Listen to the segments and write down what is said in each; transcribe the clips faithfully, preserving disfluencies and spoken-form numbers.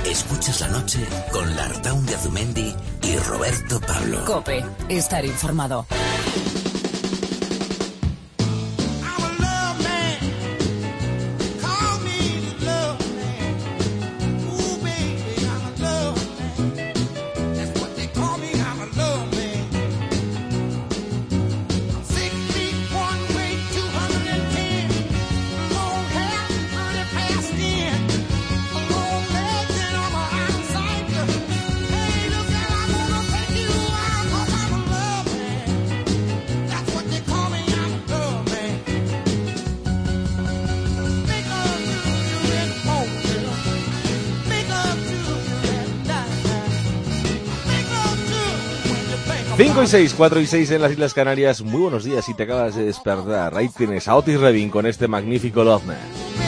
Escuchas la noche con Lartaun de Azumendi y Roberto Pablo. COPE, estar informado. cinco y seis, cuatro y seis en las Islas Canarias. Muy buenos días si te acabas de despertar. Ahí tienes a Otis Redding con este magnífico Love Man.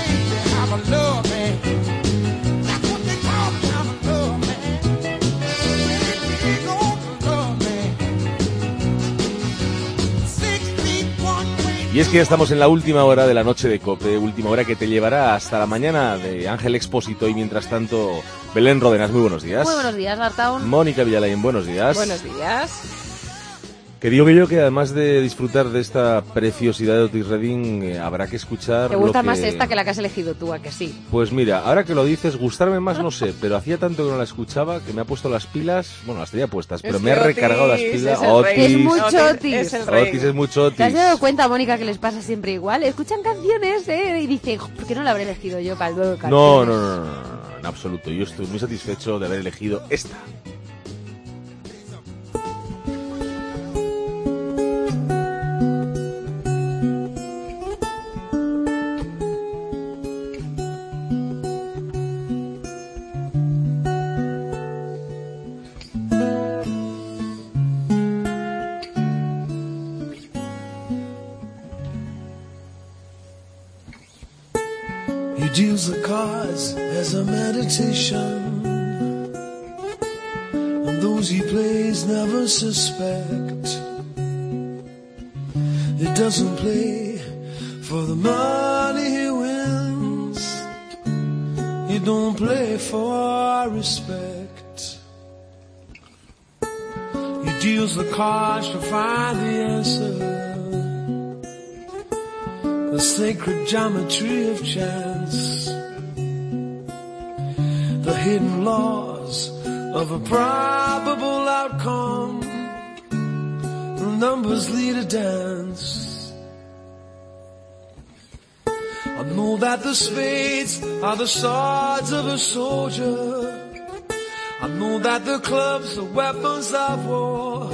Y es que ya estamos en la última hora de la noche de COPE, última hora que te llevará hasta la mañana de Ángel Expósito y mientras tanto Belén Ródenas, muy buenos días. Muy buenos días, Lartaun. Mónica Villalain, buenos días. Buenos días. Que digo que yo que además de disfrutar de esta preciosidad de Otis Redding, eh, habrá que escuchar. ¿Te gusta lo que... más esta que la que has elegido tú, a que sí? Pues mira, ahora que lo dices, gustarme más no sé, pero hacía tanto que no la escuchaba que me ha puesto las pilas, bueno, las tenía puestas, pero es me ha recargado las pilas. Es, Otis, es mucho Otis. Es el rey. Otis es mucho Otis. ¿Te has dado cuenta, Mónica, que les pasa siempre igual? Escuchan canciones, ¿eh? Y dicen, ¿por qué no la habré elegido yo para el nuevo canción? No, no, no, no, no, no, en absoluto. Yo estoy muy satisfecho de haber elegido esta. Deals the cards as a meditation, and those he plays never suspect. He doesn't play for the money he wins, he don't play for respect. He deals the cards to find the answer, the sacred geometry of chance, the hidden laws of a probable outcome, the numbers lead a dance. I know that the spades are the swords of a soldier, I know that the clubs are weapons of war,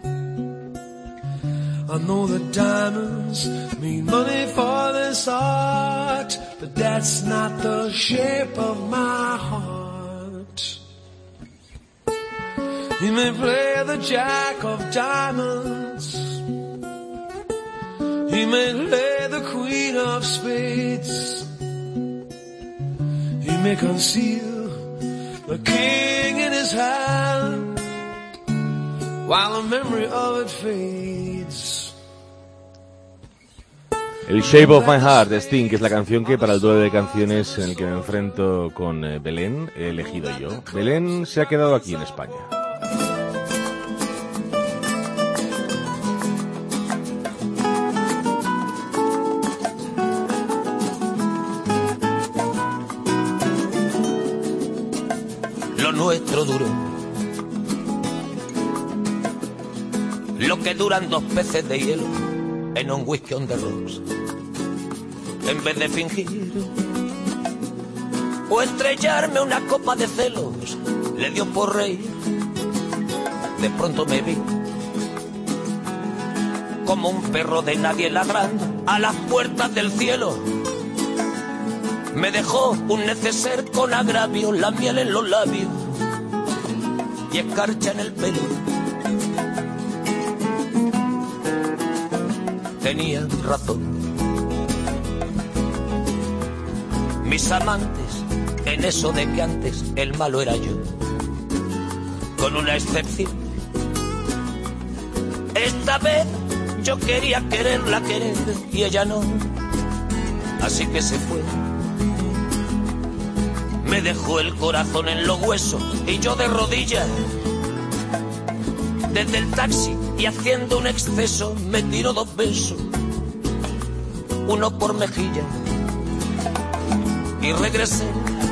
I know that diamonds mean money for this art, but that's not the shape of my heart. He may play the jack of diamonds, he may play the queen of spades, he may conceal the king in his hand, while the memory of it fades. El Shape of My Heart de Sting, que es la canción que para el duelo de canciones en el que me enfrento con eh, Belén he elegido yo. Belén se ha quedado aquí en España. Lo nuestro duró lo que duran dos peces de hielo en un whisky on the rocks. En vez de fingir o estrellarme una copa de celos, le dio por reír. De pronto me vi como un perro de nadie ladrando a las puertas del cielo. Me dejó un neceser con agravio, la miel en los labios y escarcha en el pelo. Tenía razón. Mis amantes, en eso de que antes el malo era yo, con una excepción. Esta vez yo quería quererla querer y ella no, así que se fue. me dejó el corazón en los huesos y yo de rodillas. Desde el taxi y haciendo un exceso me tiró dos besos, uno por mejilla, y regresé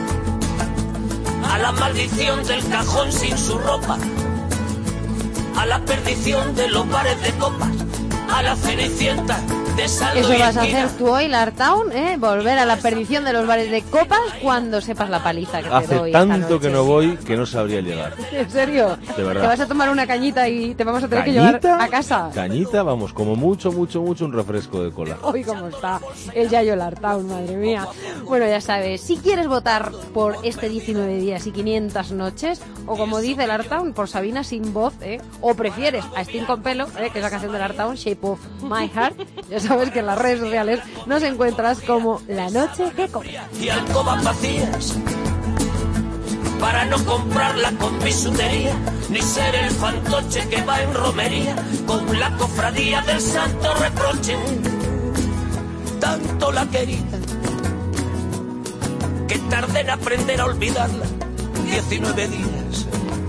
a la maldición del cajón sin su ropa, a la perdición de los bares de copas, a la cenicienta de saldo. Eso y vas a esquina. hacer tú hoy, Lartown, ¿eh? Volver a la perdición de los bares de copas cuando sepas la paliza que te Hace doy esta tanto noche. que no voy que no sabría llegar. ¿En serio? De verdad. Te vas a tomar una cañita y te vamos a tener que ¿Cañita? llevar a casa. Cañita, vamos, como mucho, mucho, mucho un refresco de cola. Hoy cómo está el Yayo Lartown, madre mía. Bueno, ya sabes, si quieres votar por este diecinueve días y quinientas noches, o como dice Lartown, por Sabina sin voz, ¿eh? O prefieres a Sting con pelo, ¿eh? Que es la canción de Lartown, Shape of My Heart, ya sabes que en las redes sociales nos encuentras como La Noche que Cobra. Y alcobas vacías para no comprarla con bisutería, ni ser el fantoche que va en romería con la cofradía del santo reproche. Tanto la quería que tardé en aprender a olvidarla. diecinueve días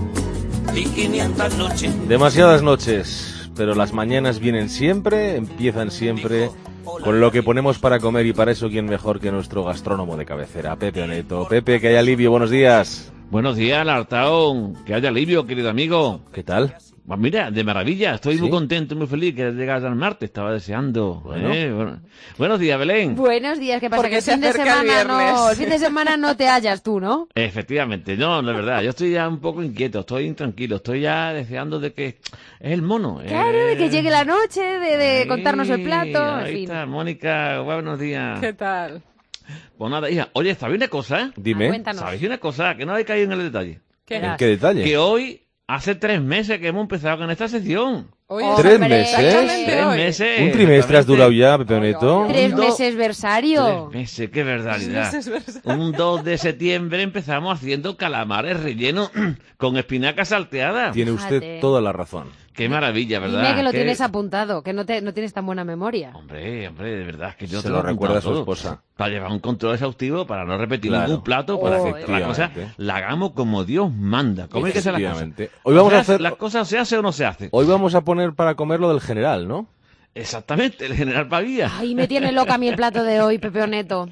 y quinientas noches. Demasiadas noches, pero las mañanas vienen siempre, empiezan siempre con lo que ponemos para comer, y para eso quién mejor que nuestro gastrónomo de cabecera, Pepe Oneto. Pepe, que hay alivio, buenos días. Buenos días, Lartown. Que haya alivio, querido amigo. ¿Qué tal? Pues mira, de maravilla. Estoy ¿Sí? muy contento, muy feliz que llegas al martes. Estaba deseando. Bueno. ¿eh? Bueno. Buenos días, Belén. Buenos días, ¿qué pasa? Porque Que el se fin de acerca el semana no, viernes. el fin de semana no te hallas tú, ¿no? Efectivamente, no, la verdad. Yo estoy ya un poco inquieto, estoy intranquilo, estoy ya deseando de que es el mono. Claro, eh. de que llegue la noche, de, de Sí, contarnos el plato, en Ahí fin. está, Mónica, buenos días. ¿Qué tal? Pues nada, hija, oye, ¿sabéis una cosa, eh? Ah, Dime, cuéntanos. ¿Sabéis una cosa? Que no habéis caído en el detalle. ¿Qué? ¿en qué detalle? Que hoy hace tres meses que hemos empezado con esta sección. Hoy Oh, es- ¿Tres hombre, meses? Exactamente Tres hoy. meses. ¿Un trimestre has durado ya, Pepe Oneto? Tres Un do- meses versario. Tres meses, qué verdad. meses, ¿verdad? Un dos de septiembre empezamos haciendo calamares rellenos con espinacas salteadas. Tiene usted Fíjate. toda la razón. Qué maravilla, ¿verdad? Dime que lo Qué- tienes apuntado, que no, te, no tienes tan buena memoria. Hombre, hombre, de verdad, que yo Se te lo he recuerda apuntado su todo. esposa. Para llevar un control exhaustivo, para no repetir Claro. ningún plato, para Oh, que la cosa efectivamente. la hagamos como Dios manda. ¿Cómo hay que hacer las cosas? Efectivamente. Hoy vamos O sea, a hacer- ¿las cosas se hace o no se hace? Hoy vamos a poner para comer lo del general, ¿no? Exactamente, el general Pavía. Ay, me tiene loca a mí el plato de hoy, Pepe Oneto.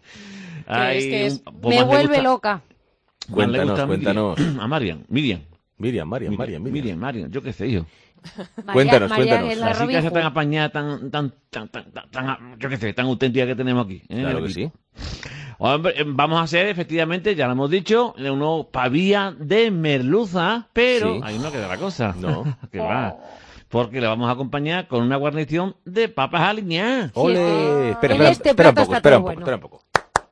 Ay, es que es? un- pues Me más le vuelve gusta- loca. más le Cuéntanos, gusta a Miriam. cuéntanos. A Marian, Miriam. Miriam, Mariam, Mariam, Miriam. Miriam, Mariam, yo qué sé yo. María- Cuéntanos, María, cuéntanos. que es la Las Robin chicas tan Hood. apañadas, tan, tan, tan, tan, tan, tan- yo qué sé, tan auténticas que tenemos aquí. ¿eh? Claro que Aquí. sí. Hombre, eh, vamos a hacer, efectivamente, ya lo hemos dicho, unos pavía de merluza, pero Sí. ahí no queda la cosa. No. que va. Porque le vamos a acompañar con una guarnición de papas aliñadas. Ole, Sí, espera, en espera, este espera un plato poco, está espera todo un poco, bueno. espera un poco.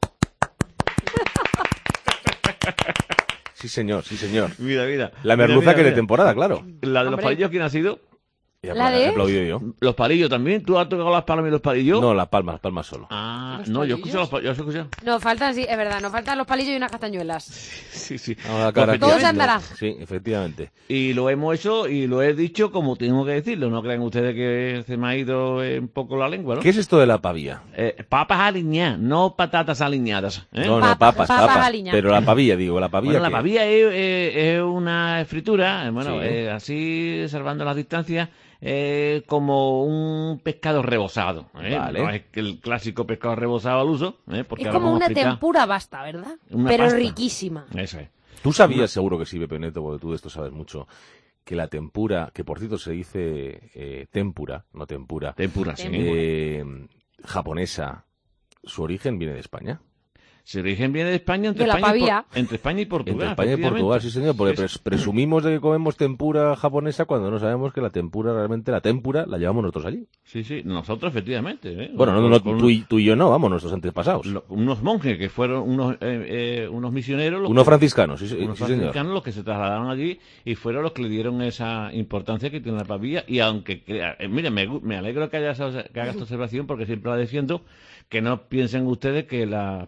Sí, señor, sí, señor. Mira, mira. La Mira, merluza mira, que de mira. temporada, claro. La de los Hombre. palillos, ¿quién ha sido? Y ¿La apla- de? he aplaudido yo. Los palillos también. ¿Tú has tocado las palmas y los palillos? No, las palmas, las palmas solo. Ah, ¿Los no, yo palillos? escuché los palillos. Yo escuché. No, faltan, sí, es verdad, nos faltan los palillos y unas castañuelas. Sí, sí. Ahora, cara, Todo que- se andará. Sí, efectivamente. Y lo hemos hecho y lo he dicho como tengo que decirlo. No crean ustedes que se me ha ido eh, un poco la lengua, ¿no? ¿Qué es esto de la pavía? Eh, papas aliñadas, no patatas aliñadas. ¿eh? No, no, Papa- papas, papas papas. aliñadas. Pero la pavía, digo, la pavía. Bueno, la ¿qué? pavía es, eh, es una fritura, eh, bueno, Sí. eh, así, salvando las distancias, eh, como un pescado rebozado. ¿eh? Vale. No es que el clásico pescado rebozado al uso, ¿eh? porque Es ahora como vamos a una explicar- tempura basta, ¿verdad? Una Pero pasta. riquísima. Eso es. Tú sabías, seguro que sí, Pepe Neto, porque tú de esto sabes mucho, que la tempura, que por cierto se dice eh, tempura, no tempura, Tempura, sí. eh, japonesa, su origen viene de España. Su origen viene de España, entre, De la España, y, pavía. Por- entre España y Portugal. Entre España y efectivamente. Portugal, sí señor, porque Sí, pres- presumimos de que comemos tempura japonesa cuando no sabemos que la tempura, realmente la tempura, la llevamos nosotros allí. Sí, sí, nosotros efectivamente. ¿eh? Bueno, no, Con- no, con tú, y, tú y yo no, vamos, nuestros antepasados. lo- unos monjes que fueron unos, eh, eh, unos misioneros. los Unos que- franciscanos, sí, sí, unos sí, señor. franciscanos los que se trasladaron allí y fueron los que le dieron esa importancia que tiene la pavía. Y aunque, crea- eh, mire, me, gu- me alegro que, haya esa- que haga esta observación porque siempre la defiendo, que no piensen ustedes que la pavía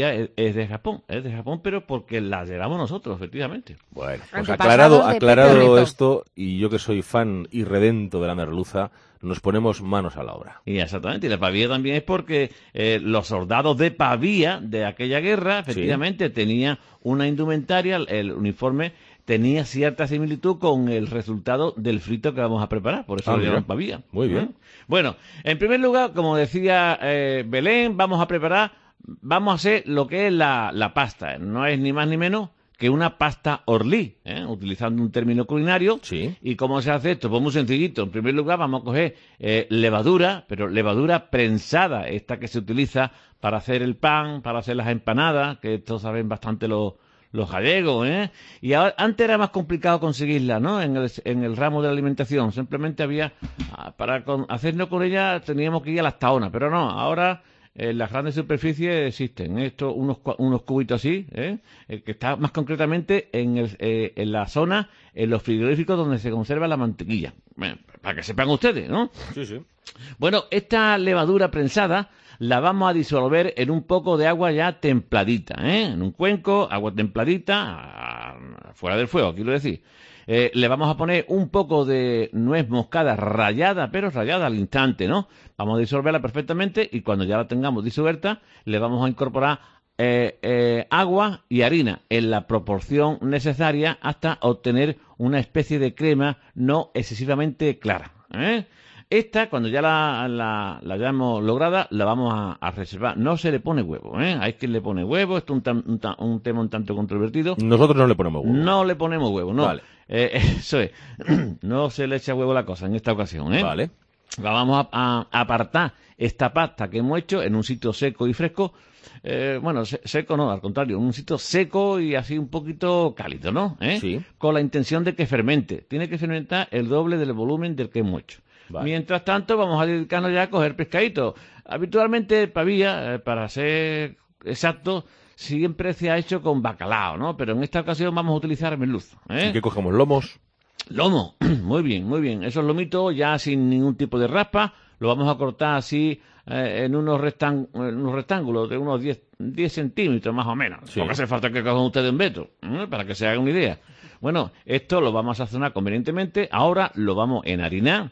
pavía es, es de Japón, es de Japón, pero porque la llevamos nosotros, efectivamente. Bueno, pues Antepasados aclarado, de Pepe aclarado Neto. esto, y yo que soy fan irredento de la merluza, nos ponemos manos a la obra. Y exactamente, y la Pavía también es porque eh, los soldados de Pavía de aquella guerra, efectivamente, tenían una indumentaria, el uniforme tenía cierta similitud con el resultado del frito que vamos a preparar, por eso Ah, lo mira. llaman Pavía. Muy bien. ¿Eh? Bueno, en primer lugar, como decía eh, Belén, vamos a preparar, vamos a hacer lo que es la, la pasta, no es ni más ni menos que una pasta orlí, ¿eh? Utilizando un término culinario. Sí. ¿Y cómo se hace esto? Pues muy sencillito. En primer lugar vamos a coger eh, levadura, pero levadura prensada, esta que se utiliza para hacer el pan, para hacer las empanadas, que esto saben bastante los, los gallegos, ¿eh? Y ahora, antes era más complicado conseguirla, ¿no? En el, en el ramo de la alimentación. Simplemente había, ah, para con, hacernos con ella teníamos que ir a las taonas, pero no, ahora... En las grandes superficies existen estos unos, unos cubitos así, ¿eh? Eh, que está más concretamente en, el, eh, en la zona, en los frigoríficos donde se conserva la mantequilla. Bueno, para que sepan ustedes, ¿no? Sí, sí. Bueno, esta levadura prensada la vamos a disolver en un poco de agua ya templadita, ¿eh? En un cuenco, agua templadita, fuera del fuego, quiero decir. Eh, le vamos a poner un poco de nuez moscada rallada, pero rallada al instante, ¿no? Vamos a disolverla perfectamente y cuando ya la tengamos disuelta, le vamos a incorporar eh, eh, agua y harina en la proporción necesaria hasta obtener una especie de crema no excesivamente clara, ¿eh? Esta, cuando ya la, la, la hayamos lograda, la vamos a, a reservar. No se le pone huevo, ¿eh? Hay quien le pone huevo, esto es un, tan- un, ta- un tema un tanto controvertido. Nosotros no le ponemos huevo. No le ponemos huevo, no. Vale. Eh, eso es. No se le echa huevo a la cosa en esta ocasión, ¿eh? Vale. Vamos a, a apartar esta pasta que hemos hecho en un sitio seco y fresco. Eh, bueno, se- seco no, al contrario, un sitio seco y así un poquito cálido, ¿no? ¿Eh? Sí. Con la intención de que fermente. Tiene que fermentar el doble del volumen del que hemos hecho. Vale. Mientras tanto, vamos a dedicarnos ya a coger pescadito. Habitualmente, Pavía, eh, para ser exacto, siempre se ha hecho con bacalao, ¿no? Pero en esta ocasión vamos a utilizar merluza, ¿eh? ¿Y qué cogemos? ¿Lomos? Lomo, muy bien, muy bien. Esos lomitos ya sin ningún tipo de raspa, lo vamos a cortar así eh, en, unos rectán- en unos rectángulos de unos diez, diez centímetros más o menos. Sí. Porque hace falta que cojan ustedes un metro, ¿eh? Para que se hagan una idea. Bueno, esto lo vamos a sazonar convenientemente. Ahora lo vamos a enharinar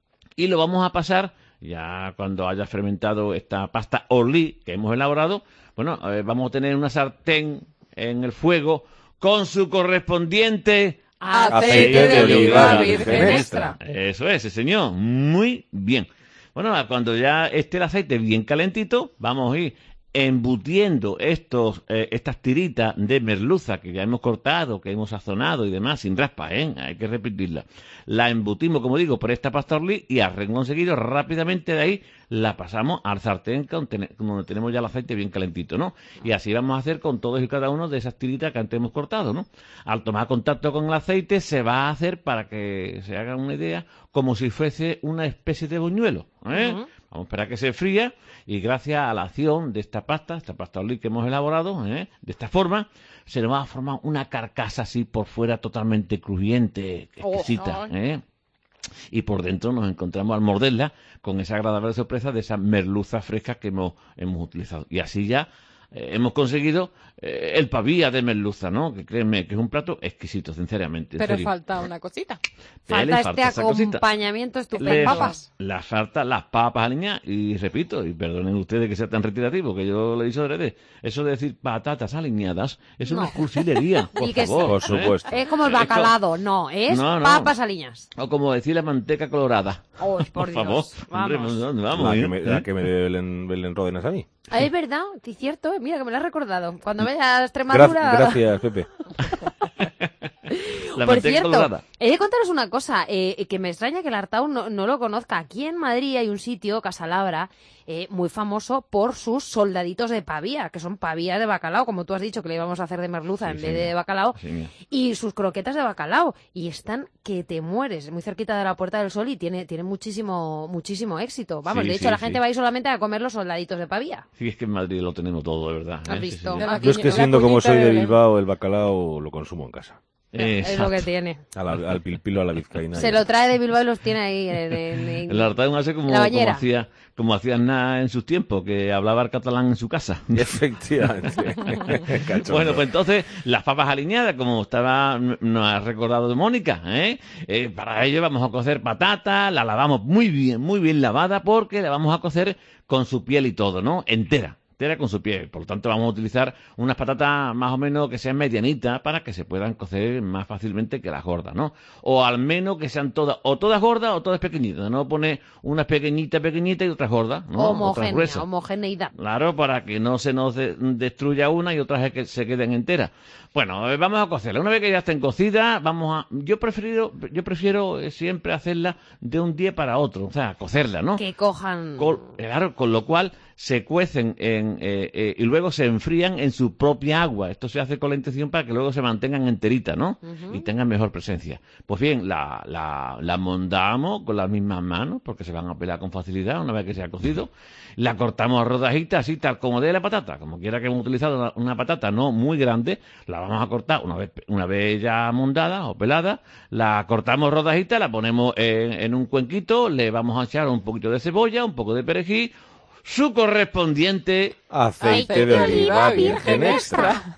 y lo vamos a pasar, ya cuando haya fermentado esta pasta orlí que hemos elaborado, bueno, eh, vamos a tener una sartén en el fuego con su correspondiente... Aceite de oliva virgen extra. Eso es, sí, señor. Muy bien. Bueno, cuando ya esté el aceite bien calentito, vamos a ir embutiendo estos, eh, estas tiritas de merluza que ya hemos cortado, que hemos sazonado y demás, sin raspa, ¿eh? Hay que repetirla. La embutimos, como digo, por esta pasta orlí y al renglón seguido, rápidamente de ahí, la pasamos al sartén donde tenemos ya el aceite bien calentito, ¿no? Y así vamos a hacer con todos y cada uno de esas tiritas que antes hemos cortado, ¿no? Al tomar contacto con el aceite se va a hacer, para que se hagan una idea, como si fuese una especie de buñuelo, ¿eh? Ujú. Vamos a esperar que se fría y gracias a la acción de esta pasta, esta pasta orlí que hemos elaborado, ¿eh? De esta forma, se nos va a formar una carcasa así por fuera totalmente crujiente, exquisita, Oh, ¿eh? Y por dentro nos encontramos al morderla con esa agradable sorpresa de esa merluza fresca que hemos, hemos utilizado. Y así ya eh, hemos conseguido eh, el pavía de merluza, ¿no? Que créeme que es un plato exquisito, sinceramente. en Pero serio. falta una cosita. Pero le Falta falta este esa cosita. acompañamiento estupendo. Le papas. fa- Las falta las papas aliñadas. Y repito, y perdonen ustedes que sea tan reiterativo, que yo lo he dicho adrede, eso de decir patatas aliñadas es una No. cursilería, por Y que favor. Por ¿eh? supuesto. Es como el Esto- bacalado, no, es No, no. papas aliñas. O como decir la manteca colorada. Oh, por, favor. Dios, Hombre, vamos. ¿dónde vamos? La eh? que me, la que me debe Belén, Belén Ródenas a mí. Ah, es verdad, es cierto, eh, mira que me lo has recordado. Cuando vaya a Gra- Extremadura... gracias, Pepe. La Por manteca cierto, colorada. he de contaros una cosa, eh, que me extraña que el Artaud no, no lo conozca. Aquí en Madrid hay un sitio, Casalabra, eh, muy famoso por sus soldaditos de pavía, que son pavías de bacalao, como tú has dicho, que le íbamos a hacer de merluza Sí, en vez señor. de bacalao, Sí, señor. y sus croquetas de bacalao, y están que te mueres, muy cerquita de la Puerta del Sol, y tiene, tiene muchísimo, muchísimo éxito. Vamos, Sí, de hecho sí, la gente sí. va ahí solamente a comer los soldaditos de pavía. Sí, es que en Madrid lo tenemos todo, de verdad. ¿Has ¿eh? Sí, visto? sí, sí. De la Yo es que La siendo como cuñita soy de de Belén. Bilbao, el bacalao lo consumo en casa. Eh, es lo que tiene. A la- al pilpilo, a la vizcaína. Se lo trae de Bilbao y los tiene ahí en, en- en- El Artaun hace como, la como bañera. hacía como hacía Aznar en sus tiempos, que hablaba el catalán en su casa. Efectivamente. Cachondo. Bueno, pues entonces, las papas aliñadas, como estaba nos ha recordado de Mónica, ¿eh? Eh, para ello vamos a cocer patata, la lavamos muy bien, muy bien lavada, porque la vamos a cocer con su piel y todo, ¿no? Entera. Entera con su piel. Por lo tanto, vamos a utilizar unas patatas más o menos que sean medianitas para que se puedan cocer más fácilmente que las gordas, ¿no? O al menos que sean todas, o todas gordas o todas pequeñitas. No poner unas pequeñitas, pequeñitas y otras gordas, ¿no? Otras homogénea, gruesas. homogeneidad. Claro, para que no se nos de- destruya una y otras que se queden enteras. Bueno, eh, vamos a cocerla. Una vez que ya estén cocidas, vamos a... Yo prefiero, yo prefiero eh, siempre hacerla de un día para otro. O sea, cocerla, ¿no? Que cojan... Con, claro, con lo cual se cuecen en, eh, eh, y luego se enfrían en su propia agua. Esto se hace con la intención para que luego se mantengan enteritas, ¿no? Ujú. Y tengan mejor presencia. Pues bien, la, la, la mondamos con las mismas manos, porque se van a pelar con facilidad una vez que se ha cocido. La cortamos a rodajitas, así tal como de la patata. Como quiera que hemos utilizado una, una patata no muy grande, la vamos a cortar una vez, una vez ya mondada o pelada. La cortamos rodajitas, la ponemos en, en un cuenquito, le vamos a echar un poquito de cebolla, un poco de perejil, su correspondiente... Aceite de oliva virgen extra.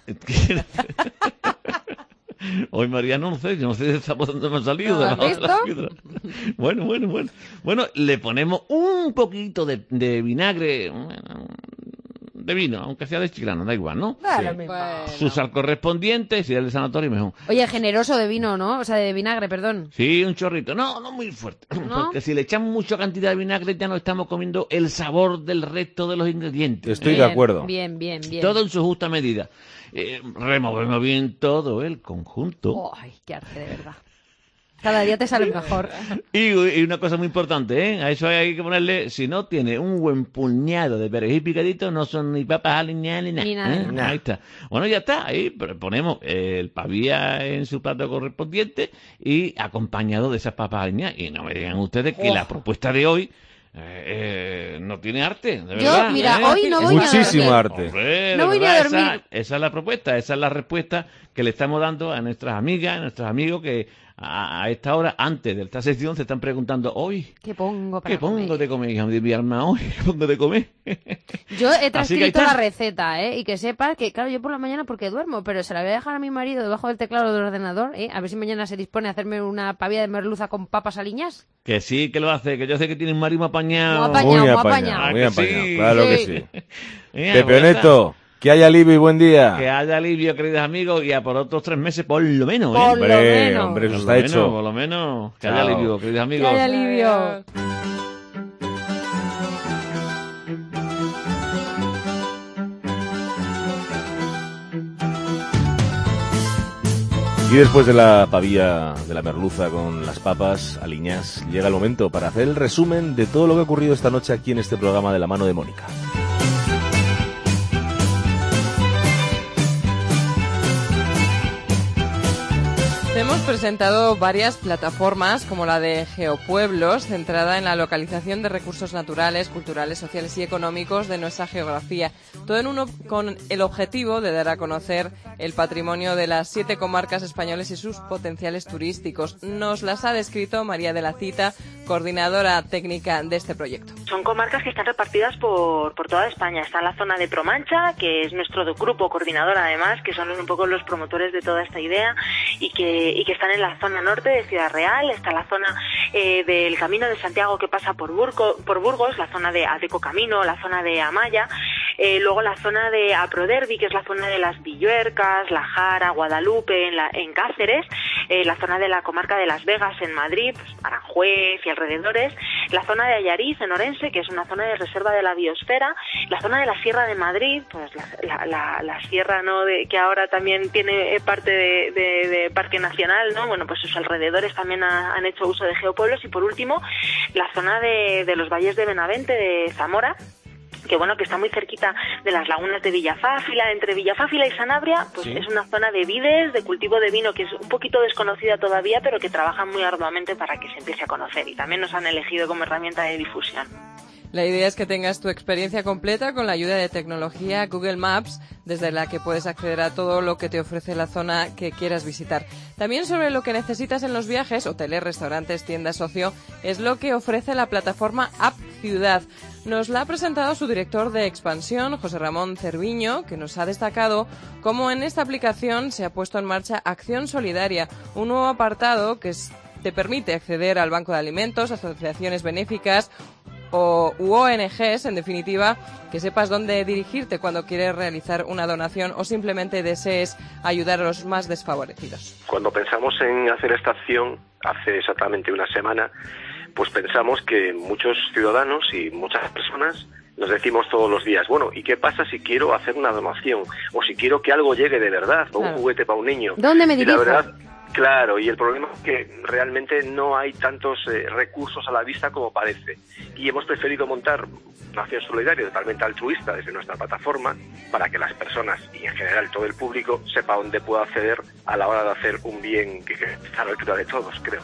Hoy Mariano, no sé, yo no sé si está por dónde me ha salido. ¿Lo de has la- de la visto? piedra. Bueno, bueno, bueno. Bueno, le ponemos un poquito de, de vinagre, de vino, aunque sea de chilano, da igual, ¿no? Da lo Sí. mismo. Su sal correspondiente, si es de sanatorio, mejor. Oye, generoso de vino, ¿no? O sea, de vinagre, perdón. Sí, un chorrito. No, no muy fuerte. ¿No? Porque si le echamos mucha cantidad de vinagre ya no estamos comiendo el sabor del resto de los ingredientes. Estoy de Bien, acuerdo. Bien, bien, bien. Todo en su justa medida. Eh, removemos bien todo el conjunto. Ay, qué arte, de verdad. Cada día te sale mejor. Y, y una cosa muy importante, ¿eh? A eso hay que ponerle, si no tiene un buen puñado de perejil picadito, no son ni papas aliñadas ni nada. Ni nada. ¿eh? Ahí está. Bueno, ya está. Ahí ponemos el pavía en su plato correspondiente y acompañado de esas papas aliñadas. Y no me digan ustedes que Oh. la propuesta de hoy eh, eh, no tiene arte, de Yo, verdad. mira, ¿eh? hoy no voy a Muchísimo dormir. arte. Hombre, No de voy ni a verdad, dormir. Esa, esa es la propuesta, esa es la respuesta que le estamos dando a nuestras amigas, a nuestros amigos que a, a esta hora, antes de esta sección, se están preguntando, hoy, ¿Qué pongo para ¿qué pongo comer? de comer, hija de mi alma, hoy? ¿Qué pongo de comer? Yo he Así que ahí transcrito está. la receta, ¿eh? Y que sepas que, claro, yo por la mañana porque duermo, pero se la voy a dejar a mi marido debajo del teclado del ordenador, ¿eh? A ver si mañana se dispone a hacerme una pavía de merluza con papas aliñas. Que sí, que lo hace, que yo sé que tiene un marido apañado. Muy apañado. Muy muy apañado, apañado. muy Ah, que apañado. sí. Claro que Sí. sí. Mira, Pepe pues ya está. Neto, que haya alivio y buen día. Que haya alivio, queridos amigos, y a por otros tres meses, por lo menos, ¿eh? Por lo Hombre, menos. hombre, eso Por está lo menos, hecho. por lo menos, que haya Chao. alivio, queridos Que amigos. haya alivio. Y después de la pavía de la merluza con las papas aliñas, llega el momento para hacer el resumen de todo lo que ha ocurrido esta noche aquí en este programa de la mano de Mónica. Hemos presentado varias plataformas como la de Geopueblos, centrada en la localización de recursos naturales, culturales, sociales y económicos de nuestra geografía. Todo en uno con el objetivo de dar a conocer el patrimonio de las siete comarcas españoles y sus potenciales turísticos. Nos las ha descrito María de la Cita, coordinadora técnica de este proyecto. Son comarcas que están repartidas por, por toda España. Está la zona de Promancha, que es nuestro grupo coordinador además, que son un poco los promotores de toda esta idea y que, y que están en la zona norte de Ciudad Real. Está la zona eh, del Camino de Santiago que pasa por, Burgo, por Burgos, la zona de Adeco Camino, la zona de Amaya. Eh, luego la zona de Aproderbi, que es la zona de las Villuercas, La Jara, Guadalupe, en, la, en Cáceres. Eh, la zona de la comarca de Las Vegas en Madrid, pues, Aranjuez y alrededores. La zona de Allariz en Orense, que es una zona de reserva de la biosfera. La zona de la Sierra de Madrid, pues la, la, la, la sierra, ¿no?, de, que ahora también tiene parte de, de, de Parque Nacional, ¿no? Bueno, pues sus alrededores también ha, han hecho uso de geopueblos. Y por último, la zona de, de los valles de Benavente, de Zamora, que bueno, que está muy cerquita de las lagunas de Villafáfila. Entre Villafáfila y Sanabria, pues Sí. es una zona de vides, de cultivo de vino, que es un poquito desconocida todavía, pero que trabajan muy arduamente para que se empiece a conocer, y también nos han elegido como herramienta de difusión. La idea es que tengas tu experiencia completa con la ayuda de tecnología Google Maps, desde la que puedes acceder a todo lo que te ofrece la zona que quieras visitar. También sobre lo que necesitas en los viajes, hoteles, restaurantes, tiendas, ocio, es lo que ofrece la plataforma App Ciudad. Nos la ha presentado su director de expansión, José Ramón Cerviño, que nos ha destacado cómo en esta aplicación se ha puesto en marcha Acción Solidaria, un nuevo apartado que es, te permite acceder al banco de alimentos, asociaciones benéficas o u O N Ges, en definitiva, que sepas dónde dirigirte cuando quieres realizar una donación o simplemente desees ayudar a los más desfavorecidos. Cuando pensamos en hacer esta acción, hace exactamente una semana, pues pensamos que muchos ciudadanos y muchas personas nos decimos todos los días, bueno, ¿y qué pasa si quiero hacer una donación? O si quiero que algo llegue de verdad, o claro, un juguete para un niño. ¿Dónde me dirijo? Y la verdad, claro, y el problema es que realmente no hay tantos eh, recursos a la vista como parece. Y hemos preferido montar una acción solidaria totalmente altruista desde nuestra plataforma para que las personas y en general todo el público sepa dónde pueda acceder a la hora de hacer un bien que, que está a la altura de todos, creo.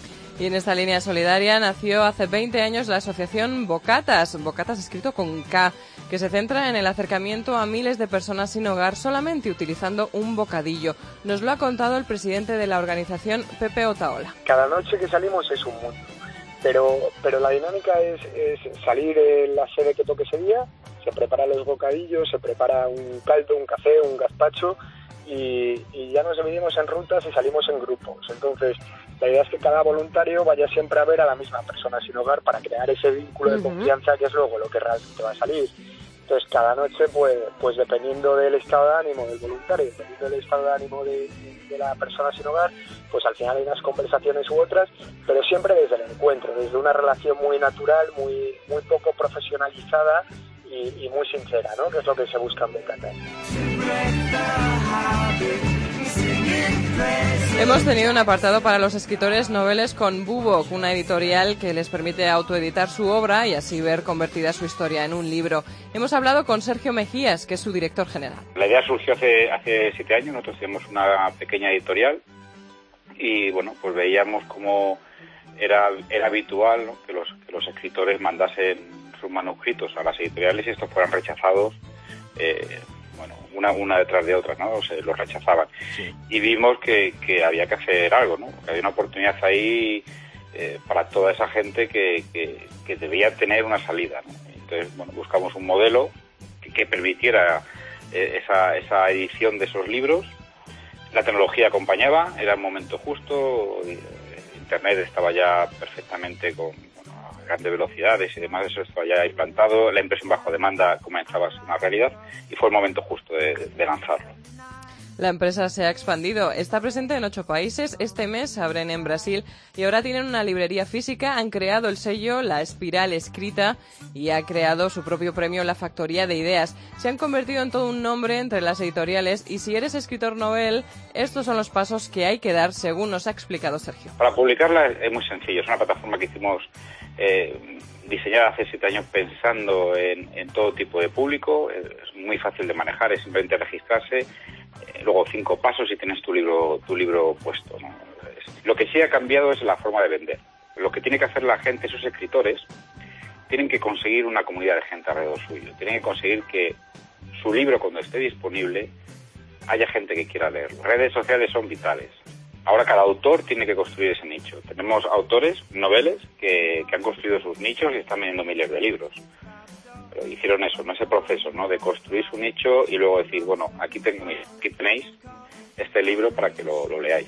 Y en esta línea solidaria nació hace veinte años la asociación Bocatas, Bocatas escrito con K, que se centra en el acercamiento a miles de personas sin hogar solamente utilizando un bocadillo. Nos lo ha contado el presidente de la organización, Pepe Otaola. Cada noche que salimos es un mundo, pero, pero la dinámica es, es salir en la sede que toque ese día, se preparan los bocadillos, se prepara un caldo, un café, un gazpacho, y, y ya nos dividimos en rutas y salimos en grupos. Entonces, la idea es que cada voluntario vaya siempre a ver a la misma persona sin hogar para crear ese vínculo de confianza que es luego lo que realmente va a salir. Entonces, cada noche, pues, pues dependiendo del estado de ánimo del voluntario, dependiendo del estado de ánimo de, de la persona sin hogar, pues al final hay unas conversaciones u otras, pero siempre desde el encuentro, desde una relación muy natural, muy, muy poco profesionalizada y, y muy sincera, ¿no? Que es lo que se busca en Bocatas. Hemos tenido un apartado para los escritores noveles con Bubok, una editorial que les permite autoeditar su obra y así ver convertida su historia en un libro. Hemos hablado con Sergio Mejías, que es su director general. La idea surgió hace, hace siete años, nosotros tenemos una pequeña editorial y bueno, pues veíamos cómo era, era habitual, ¿no?, que, los, que los escritores mandasen sus manuscritos a las editoriales y estos fueran rechazados. Eh, bueno, una una detrás de otra, ¿no? Se los rechazaban. Sí. Y vimos que, que había que hacer algo, ¿no? Que había una oportunidad ahí eh, para toda esa gente que, que, que debía tener una salida, ¿no? Entonces, bueno, buscamos un modelo que, que permitiera eh, esa, esa edición de esos libros. La tecnología acompañaba, era el momento justo, Internet estaba ya perfectamente con grandes velocidades y demás, eso estaba ya implantado, la impresión bajo demanda comenzaba a ser una realidad y fue el momento justo de, de lanzarlo. La empresa se ha expandido, está presente en ocho países, este mes abren en Brasil y ahora tienen una librería física, han creado el sello La Espiral Escrita y ha creado su propio premio La Factoría de Ideas. Se han convertido en todo un nombre entre las editoriales y si eres escritor novel, estos son los pasos que hay que dar según nos ha explicado Sergio. Para publicarla es muy sencillo, es una plataforma que hicimos eh, diseñada hace siete años pensando en, en todo tipo de público, es muy fácil de manejar, es simplemente registrarse. Luego cinco pasos y tienes tu libro tu libro puesto, ¿no? Lo que sí ha cambiado es la forma de vender. Lo que tiene que hacer la gente, esos escritores, tienen que conseguir una comunidad de gente alrededor suyo. Tienen que conseguir que su libro, cuando esté disponible, haya gente que quiera leerlo. Las redes sociales son vitales. Ahora cada autor tiene que construir ese nicho. Tenemos autores, noveles, que, que han construido sus nichos y están vendiendo miles de libros. Pero hicieron eso, ¿no? Ese proceso, ¿no?, de construir su nicho y luego decir, bueno, aquí, tengo, aquí tenéis este libro para que lo, lo leáis.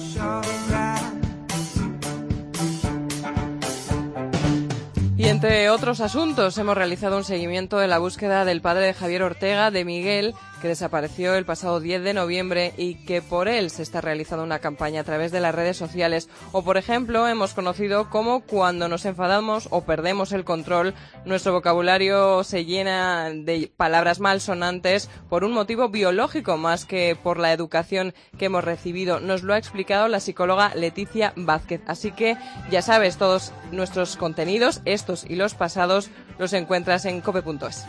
Y entre otros asuntos, hemos realizado un seguimiento de la búsqueda del padre de Javier Ortega, de Miguel, que desapareció el pasado diez de noviembre y que por él se está realizando una campaña a través de las redes sociales. O, por ejemplo, hemos conocido cómo cuando nos enfadamos o perdemos el control, nuestro vocabulario se llena de palabras malsonantes por un motivo biológico más que por la educación que hemos recibido. Nos lo ha explicado la psicóloga Leticia Vázquez. Así que, ya sabes, todos nuestros contenidos, estos y los pasados, los encuentras en cope punto es.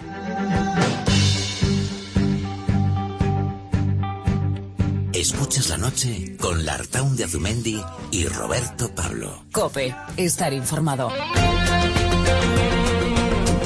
Escuchas la noche con Lartaun de Azumendi y Roberto Pablo. COPE, estar informado.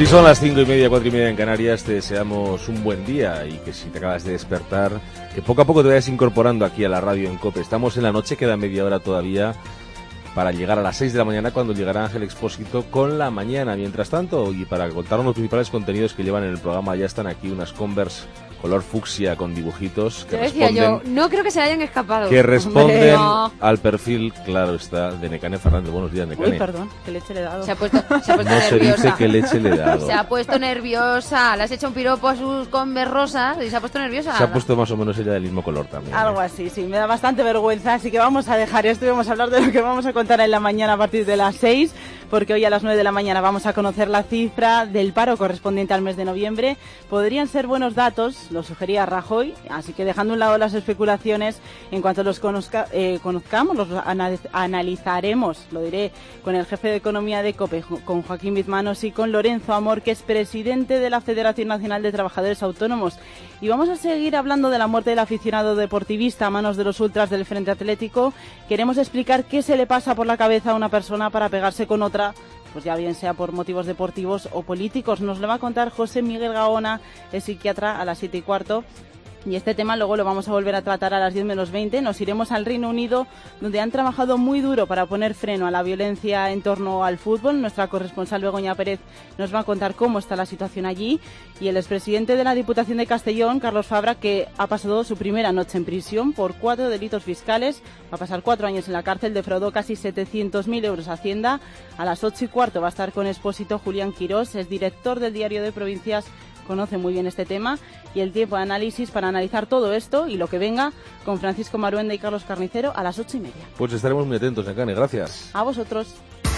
Si son las cinco y media, cuatro y media en Canarias, te deseamos un buen día y que si te acabas de despertar, que poco a poco te vayas incorporando aquí a la radio en COPE. Estamos en la noche, queda media hora todavía para llegar a las seis de la mañana, cuando llegará Ángel Expósito con la mañana. Mientras tanto, y para contarnos los principales contenidos que llevan en el programa, ya están aquí unas Converse color fucsia con dibujitos que Te decía responden, yo, no creo que se hayan escapado. que responden Hombre, no. al perfil, claro está, de Necane Fernández. Buenos días, Necane. Uy, perdón, qué leche le he dado. Se ha puesto, se ha puesto No se nerviosa. dice qué leche le he dado. Se ha puesto nerviosa. Le has hecho un piropo a sus Converse rosas y se ha puesto nerviosa. Se ha puesto más o menos ella del mismo color también. Algo así, sí, me da bastante vergüenza, así que vamos a dejar esto y vamos a hablar de lo que vamos a contar en la mañana a partir de las seis, porque hoy a las nueve de la mañana vamos a conocer la cifra del paro correspondiente al mes de noviembre. Podrían ser buenos datos, lo sugería Rajoy, así que dejando a un lado las especulaciones, en cuanto los conozca, eh, conozcamos, los analiz analizaremos, lo diré, con el jefe de Economía de COPE, con Joaquín Bizmanos, y con Lorenzo Amor, que es presidente de la Federación Nacional de Trabajadores Autónomos. Y vamos a seguir hablando de la muerte del aficionado deportivista a manos de los ultras del Frente Atlético. Queremos explicar qué se le pasa por la cabeza a una persona para pegarse con otra, pues ya bien sea por motivos deportivos o políticos. Nos lo va a contar José Miguel Gaona, el psiquiatra, a las siete y cuarto. Y este tema luego lo vamos a volver a tratar a las diez menos veinte. Nos iremos al Reino Unido, donde han trabajado muy duro para poner freno a la violencia en torno al fútbol. Nuestra corresponsal Begoña Pérez nos va a contar cómo está la situación allí. Y el expresidente de la Diputación de Castellón, Carlos Fabra, que ha pasado su primera noche en prisión por cuatro delitos fiscales. Va a pasar cuatro años en la cárcel, defraudó casi setecientos mil euros a Hacienda. A las ocho y cuarto va a estar con Expósito Julián Quirós, es director del Diario de Provincias, conoce muy bien este tema, y el tiempo de análisis para analizar todo esto y lo que venga con Francisco Maruenda y Carlos Carnicero a las ocho y media. Pues estaremos muy atentos, Necane, gracias. A vosotros.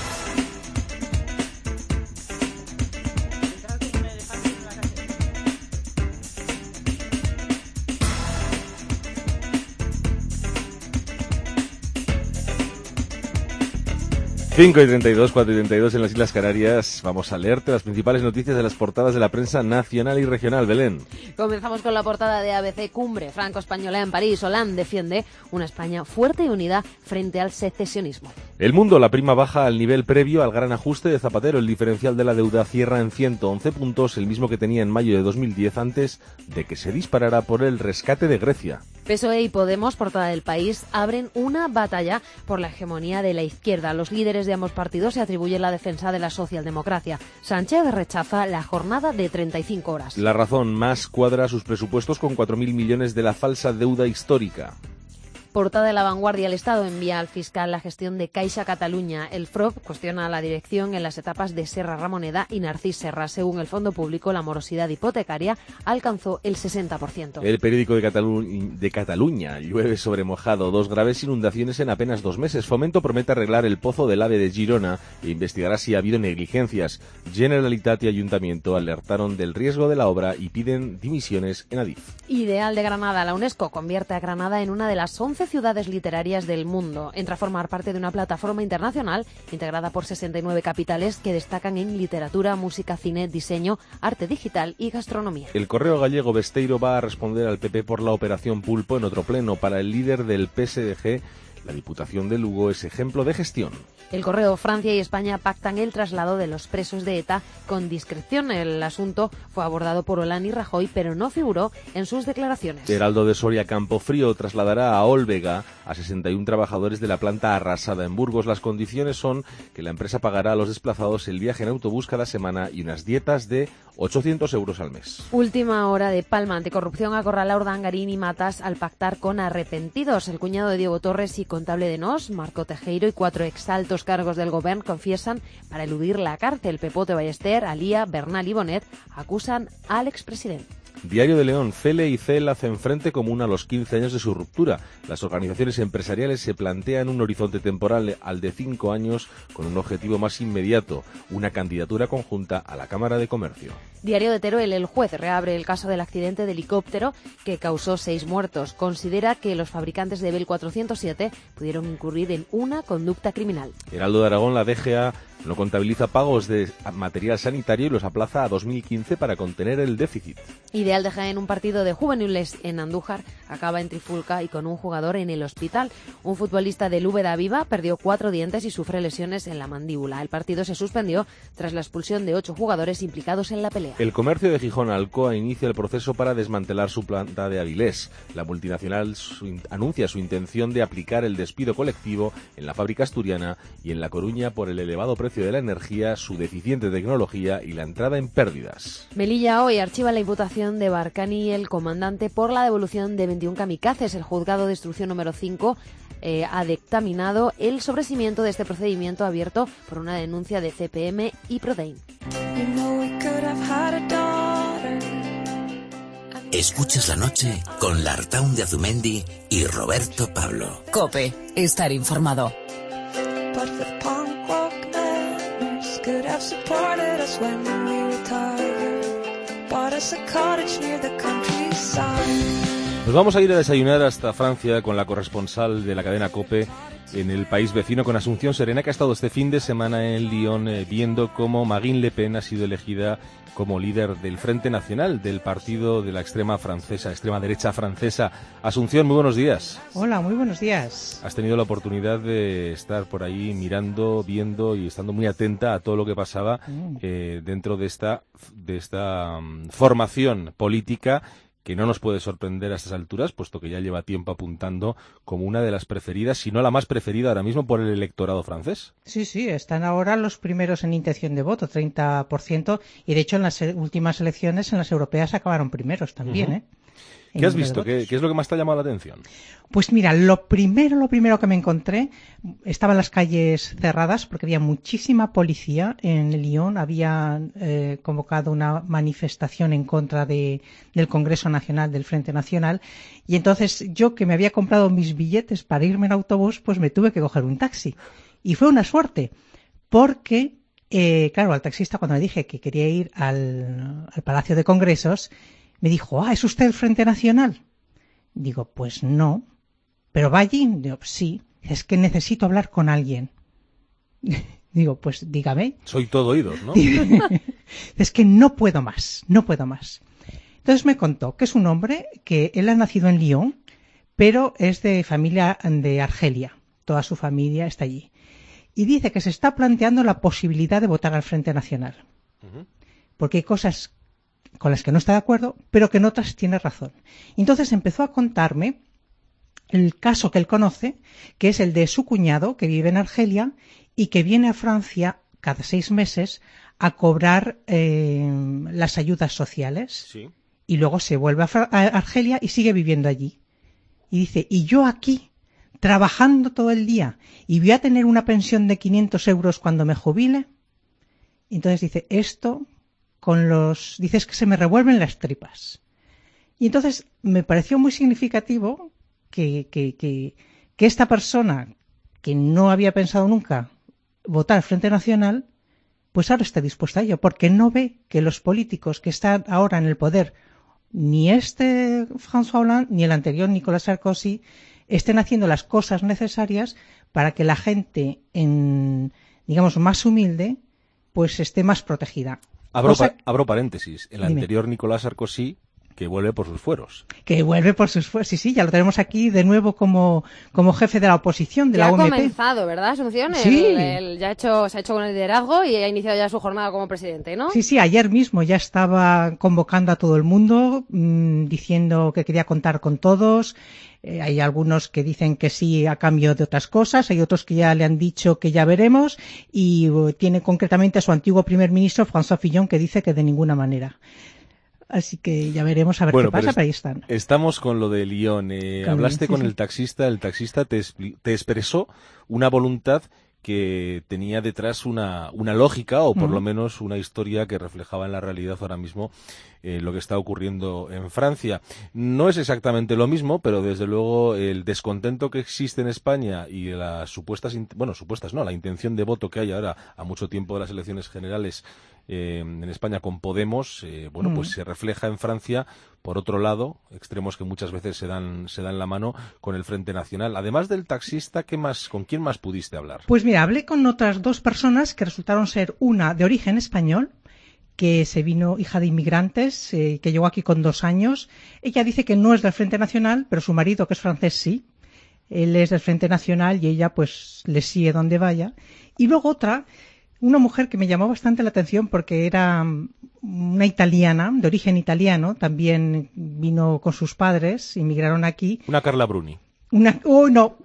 cinco y treinta y dos, cuatro y treinta y dos en las Islas Canarias. Vamos a leerte las principales noticias de las portadas de la prensa nacional y regional. Belén. Comenzamos con la portada de A B C. Cumbre franco-española en París. Hollande defiende una España fuerte y unida frente al secesionismo. El Mundo, la prima baja al nivel previo al gran ajuste de Zapatero. El diferencial de la deuda cierra en ciento once puntos, el mismo que tenía en mayo de dos mil diez, antes de que se disparara por el rescate de Grecia. P S O E y Podemos, portada del País, abren una batalla por la hegemonía de la izquierda. Los líderes de ambos partidos se atribuyen la defensa de la socialdemocracia. Sánchez rechaza la jornada de treinta y cinco horas. La Razón, más cuadra sus presupuestos con cuatro mil millones de la falsa deuda histórica. Portada de La Vanguardia. El Estado envía al fiscal la gestión de Caixa Cataluña. El F R O B cuestiona la dirección en las etapas de Serra Ramoneda y Narcís Serra. Según el Fondo Público, la morosidad hipotecaria alcanzó el sesenta por ciento. El Periódico de, Catalu de Cataluña. Llueve sobre mojado. Dos graves inundaciones en apenas dos meses. Fomento promete arreglar el pozo del AVE de Girona e investigará si ha habido negligencias. Generalitat y Ayuntamiento alertaron del riesgo de la obra y piden dimisiones en Adif. Ideal de Granada. La UNESCO convierte a Granada en una de las once ciudades literarias del mundo. Entra a formar parte de una plataforma internacional integrada por sesenta y nueve capitales que destacan en literatura, música, cine, diseño, arte digital y gastronomía. El Correo Gallego Besteiro va a responder al P P por la operación Pulpo en otro pleno. Para el líder del P S D G, la Diputación de Lugo es ejemplo de gestión. El Correo, Francia y España pactan el traslado de los presos de ETA con discreción. El asunto fue abordado por Hollande y Rajoy, pero no figuró en sus declaraciones. Heraldo de Soria Campofrío trasladará a Olvega a sesenta y uno trabajadores de la planta arrasada en Burgos. Las condiciones son que la empresa pagará a los desplazados el viaje en autobús cada semana y unas dietas de ochocientos euros al mes. Última hora de Palma. Anticorrupción acorrala a Urdangarín y Matas al pactar con arrepentidos. El cuñado de Diego Torres y contable de Nos, Marco Tejero, y cuatro exaltos cargos del gobierno confiesan para eludir la cárcel. Pepote Ballester, Alía, Bernal y Bonet acusan al expresidente. Diario de León. Cele y C E L hacen frente común a los quince años de su ruptura. Las organizaciones empresariales se plantean un horizonte temporal al de cinco años con un objetivo más inmediato, una candidatura conjunta a la Cámara de Comercio. Diario de Teruel, el juez reabre el caso del accidente de helicóptero que causó seis muertos. Considera que los fabricantes de Bell cuatrocientos siete pudieron incurrir en una conducta criminal. Heraldo de Aragón, la D G A no contabiliza pagos de material sanitario y los aplaza a dos mil quince para contener el déficit. Ideal de Jaén, un partido de juveniles en Andújar acaba en trifulca y con un jugador en el hospital. Un futbolista del Úbeda Viva perdió cuatro dientes y sufre lesiones en la mandíbula. El partido se suspendió tras la expulsión de ocho jugadores implicados en la pelea. El comercio de Gijón Alcoa inicia el proceso para desmantelar su planta de Avilés. La multinacional su, anuncia su intención de aplicar el despido colectivo en la fábrica asturiana y en La Coruña por el elevado precio de la energía, su deficiente tecnología y la entrada en pérdidas. Melilla hoy archiva la imputación de Barcani, el comandante, por la devolución de veintiún kamikazes. El juzgado de instrucción número cinco eh, ha dictaminado el sobreseimiento de este procedimiento abierto por una denuncia de C P M y Protein. Escuchas la noche con Lartaun de Azumendi y Roberto Pablo. COPE, estar informado. Could have supported us when we retired. Bought us a cottage near the countryside. Nos vamos a ir a desayunar hasta Francia con la corresponsal de la cadena COPE en el país vecino, con Asunción Serena, que ha estado este fin de semana en Lyon eh, viendo cómo Marine Le Pen ha sido elegida como líder del Frente Nacional, del partido de la extrema francesa, extrema derecha francesa. Asunción, muy buenos días. Hola, muy buenos días. Has tenido la oportunidad de estar por ahí mirando, viendo y estando muy atenta a todo lo que pasaba mm. eh, dentro de esta, de esta um, formación política, que no nos puede sorprender a estas alturas, puesto que ya lleva tiempo apuntando como una de las preferidas, si no la más preferida ahora mismo por el electorado francés. Sí, sí, están ahora los primeros en intención de voto, treinta por ciento, y de hecho en las últimas elecciones, en las europeas, acabaron primeros también, uh-huh. ¿eh? ¿Qué has visto? ¿Qué, ¿Qué es lo que más te ha llamado la atención? Pues mira, lo primero, lo primero que me encontré, estaban las calles cerradas porque había muchísima policía en Lyon, había eh, convocado una manifestación en contra de, del Congreso Nacional, del Frente Nacional, y entonces yo, que me había comprado mis billetes para irme en autobús, pues me tuve que coger un taxi. Y fue una suerte, porque, eh, claro, al taxista, cuando le dije que quería ir al, al Palacio de Congresos, me dijo, ah, ¿es usted el Frente Nacional? Digo, pues no. ¿Pero va allí? Digo, sí. Es que necesito hablar con alguien. Digo, pues dígame. Soy todo oídos, ¿no? Es que no puedo más, no puedo más. Entonces me contó que es un hombre que él ha nacido en Lyon, pero es de familia de Argelia. Toda su familia está allí. Y dice que se está planteando la posibilidad de votar al Frente Nacional. Uh-huh. Porque hay cosas con las que no está de acuerdo, pero que en otras tiene razón. Entonces empezó a contarme el caso que él conoce, que es el de su cuñado, que vive en Argelia y que viene a Francia cada seis meses a cobrar eh, las ayudas sociales. Sí. Y luego se vuelve a, Fra- a Argelia y sigue viviendo allí. Y dice, y yo aquí, trabajando todo el día, y voy a tener una pensión de quinientos euros cuando me jubile. Entonces dice, esto... con los, dices que se me revuelven las tripas. Y entonces me pareció muy significativo que, que, que, que esta persona, que no había pensado nunca votar al Frente Nacional, pues ahora esté dispuesta a ello, porque no ve que los políticos que están ahora en el poder, ni este François Hollande, ni el anterior Nicolas Sarkozy, estén haciendo las cosas necesarias para que la gente, en, digamos, más humilde, pues esté más protegida. Abro, Cosa... pa- abro paréntesis. El Dime. anterior Nicolás Sarkozy, que vuelve por sus fueros. Que vuelve por sus fueros. Sí, sí, ya lo tenemos aquí de nuevo como, como jefe de la oposición, de ya la ha U M P. comenzado, ¿verdad, Asunción? Sí. El, el, ya ha hecho, se ha hecho con el liderazgo y ha iniciado ya su jornada como presidente, ¿no? Sí, sí, ayer mismo ya estaba convocando a todo el mundo, mmm, diciendo que quería contar con todos. Eh, hay algunos que dicen que sí a cambio de otras cosas, hay otros que ya le han dicho que ya veremos, y uh, tiene concretamente a su antiguo primer ministro, François Fillon, que dice que de ninguna manera. Así que ya veremos a ver bueno, qué pasa, pero, pero ahí están. Estamos con lo de Lyon. Eh, Con, hablaste sí, con sí. el taxista, el taxista te, expli- te expresó una voluntad que tenía detrás una, una lógica, o por Mm. lo menos una historia que reflejaba en la realidad ahora mismo eh, lo que está ocurriendo en Francia. No es exactamente lo mismo, pero desde luego el descontento que existe en España y las supuestas, in- bueno, supuestas no, la intención de voto que hay ahora a mucho tiempo de las elecciones generales eh, en España con Podemos, eh, bueno, mm. pues se refleja en Francia, por otro lado, extremos que muchas veces se dan, se dan la mano con el Frente Nacional. Además del taxista, ¿qué más, ¿con quién más pudiste hablar? Pues mira, hablé con otras dos personas que resultaron ser una de origen español, que se vino hija de inmigrantes, eh, que llegó aquí con dos años. Ella dice que no es del Frente Nacional, pero su marido, que es francés, sí. Él es del Frente Nacional y ella pues le sigue donde vaya. Y luego otra, una mujer que me llamó bastante la atención porque era una italiana, de origen italiano, también vino con sus padres, inmigraron aquí. Una Carla Bruni. Una, oh, no.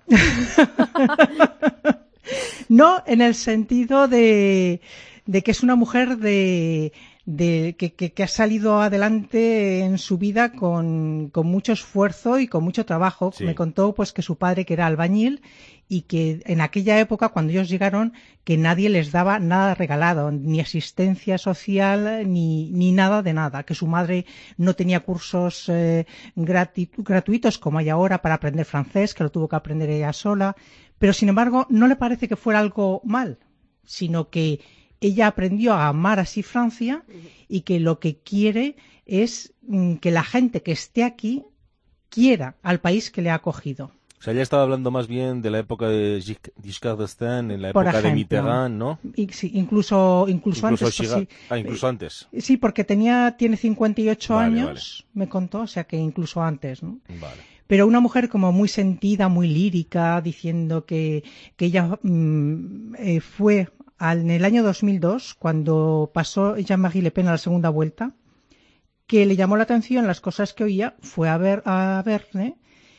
No, en el sentido de, de que es una mujer de, de que, que, que ha salido adelante en su vida con, con mucho esfuerzo y con mucho trabajo. Sí. Me contó pues que su padre, que era albañil, y que en aquella época, cuando ellos llegaron, que nadie les daba nada regalado, ni asistencia social, ni, ni nada de nada, que su madre no tenía cursos eh, gratu- gratuitos como hay ahora para aprender francés, que lo tuvo que aprender ella sola, pero sin embargo no le parece que fuera algo mal, sino que ella aprendió a amar así Francia y que lo que quiere es mm, que la gente que esté aquí quiera al país que le ha acogido. O sea, ella estaba hablando más bien de la época de Giscard d'Estaing, en la época ejemplo, de Mitterrand, ¿no? Y, sí, incluso, incluso, incluso antes. Giga... Sí, ah, incluso antes. Sí, porque tenía, tiene cincuenta y ocho vale, años, vale. Me contó, o sea que incluso antes, ¿no? Vale. Pero una mujer como muy sentida, muy lírica, diciendo que, que ella mmm, eh, fue al, en el año dos mil dos, cuando pasó Jean-Marie Le Pen a la segunda vuelta, que le llamó la atención las cosas que oía, fue a ver a verle,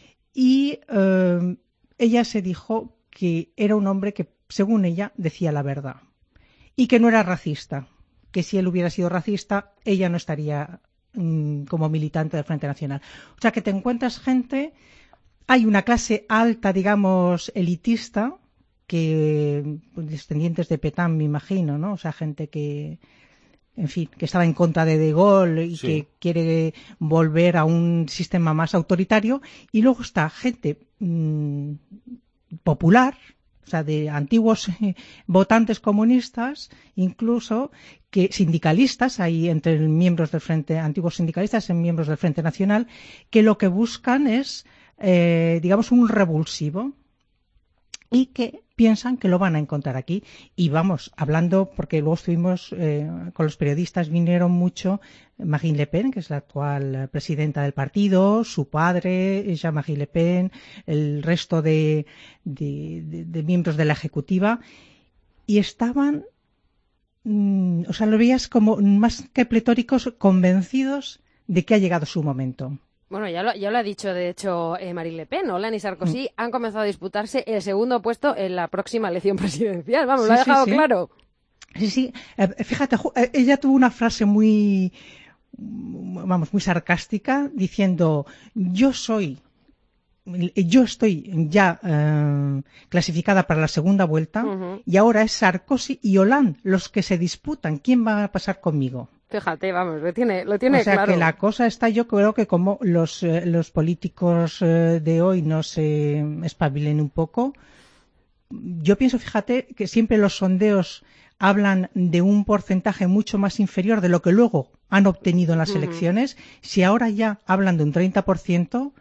y eh, ella se dijo que era un hombre que, según ella, decía la verdad y que no era racista, que si él hubiera sido racista, ella no estaría mm, como militante del Frente Nacional. O sea, que te encuentras gente, hay una clase alta, digamos, elitista, que descendientes de Pétain, me imagino, ¿no? O sea, gente que... en fin, que estaba en contra de De Gaulle y sí. que quiere volver a un sistema más autoritario. Y luego está gente mmm, popular, o sea, de antiguos eh, votantes comunistas, incluso que sindicalistas, hay entre miembros del Frente, antiguos sindicalistas en miembros del Frente Nacional, que lo que buscan es, eh, digamos, un revulsivo y que piensan que lo van a encontrar aquí. Y vamos, hablando, porque luego estuvimos eh, con los periodistas, vinieron mucho Marine Le Pen, que es la actual presidenta del partido, su padre, Jean-Marie Le Pen, el resto de, de, de, de miembros de la ejecutiva, y estaban, mmm, o sea, lo veías como más que pletóricos, convencidos de que ha llegado su momento. Bueno, ya lo, ya lo ha dicho, de hecho, eh, Marine Le Pen. Hollande y Sarkozy mm. han comenzado a disputarse el segundo puesto en la próxima elección presidencial. Vamos, sí, lo ha dejado sí, sí. claro. Sí, sí. Eh, fíjate, ella tuvo una frase muy, vamos, muy sarcástica, diciendo, yo soy, yo estoy ya eh, clasificada para la segunda vuelta, uh-huh. y ahora es Sarkozy y Hollande los que se disputan. ¿Quién va a pasar conmigo? Fíjate, vamos, lo tiene, lo tiene o sea, claro. Que la cosa está, yo creo que como los, eh, los políticos eh, de hoy no se espabilen un poco, yo pienso, fíjate, que siempre los sondeos hablan de un porcentaje mucho más inferior de lo que luego han obtenido en las uh-huh. elecciones. Si ahora ya hablan de un treinta por ciento,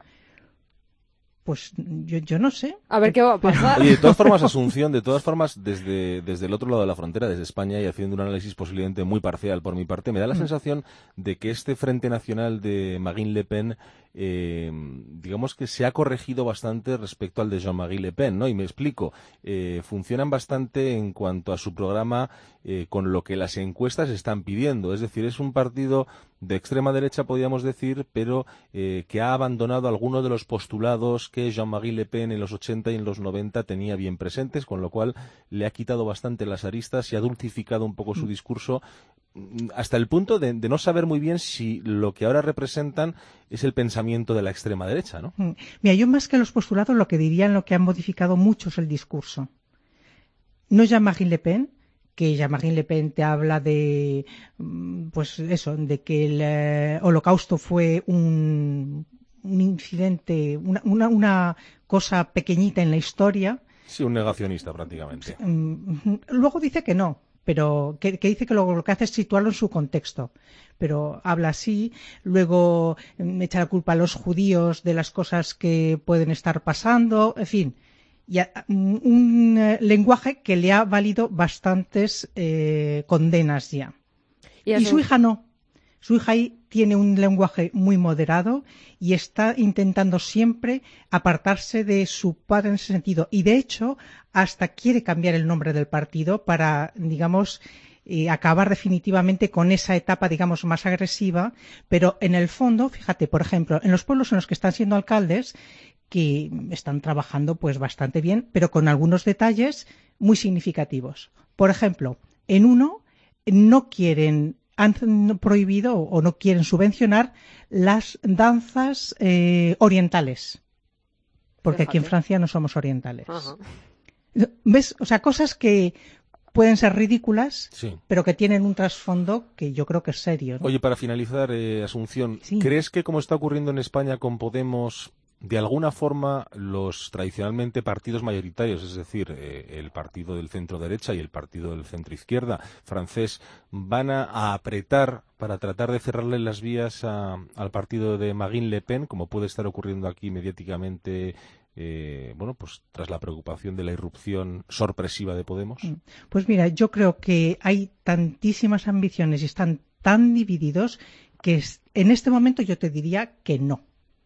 pues yo, yo no sé. A ver qué va a pasar. Oye, de todas formas, Asunción, de todas formas, desde, desde el otro lado de la frontera, desde España, y haciendo un análisis posiblemente muy parcial por mi parte, me da la mm. sensación de que este Frente Nacional de Marine Le Pen, eh, digamos que se ha corregido bastante respecto al de Jean-Marie Le Pen, ¿no? Y me explico. Eh, funcionan bastante en cuanto a su programa eh, con lo que las encuestas están pidiendo. Es decir, es un partido de extrema derecha, podríamos decir, pero eh, que ha abandonado algunos de los postulados que Jean-Marie Le Pen en los ochenta y en los noventa tenía bien presentes, con lo cual le ha quitado bastante las aristas y ha dulcificado un poco su discurso, hasta el punto de, de no saber muy bien si lo que ahora representan es el pensamiento de la extrema derecha, ¿no? Mira, yo más que los postulados lo que diría en lo que han modificado mucho es el discurso. No Jean-Marie Le Pen, que Jean-Marie Le Pen te habla de, pues eso, de que el eh, holocausto fue un, un incidente, una, una, una cosa pequeñita en la historia. Sí, un negacionista prácticamente. Luego dice que no, pero que, que dice que lo, lo que hace es situarlo en su contexto. Pero habla así, luego me echa la culpa a los judíos de las cosas que pueden estar pasando, en fin, y a, un, un eh, lenguaje que le ha valido bastantes eh, condenas ya. Y, y su hija no. Su hija ahí tiene un lenguaje muy moderado y está intentando siempre apartarse de su padre en ese sentido. Y de hecho, hasta quiere cambiar el nombre del partido para, digamos, eh, acabar definitivamente con esa etapa, digamos, más agresiva. Pero en el fondo, fíjate, por ejemplo, en los pueblos en los que están siendo alcaldes, que están trabajando pues bastante bien, pero con algunos detalles muy significativos. Por ejemplo, en uno no quieren han prohibido o no quieren subvencionar las danzas eh, orientales. Porque Fíjate. Aquí en Francia no somos orientales. Ajá. ¿Ves? O sea, cosas que pueden ser ridículas, sí, pero que tienen un trasfondo que yo creo que es serio, ¿no? Oye, para finalizar, eh, Asunción, sí. ¿crees que como está ocurriendo en España con Podemos, de alguna forma los tradicionalmente partidos mayoritarios, es decir, eh, el partido del centro-derecha y el partido del centro-izquierda francés, van a, a apretar para tratar de cerrarle las vías a, al partido de Marine Le Pen, como puede estar ocurriendo aquí mediáticamente, eh, bueno, pues tras la preocupación de la irrupción sorpresiva de Podemos? Pues mira, yo creo que hay tantísimas ambiciones y están tan divididos que es, en este momento yo te diría que no.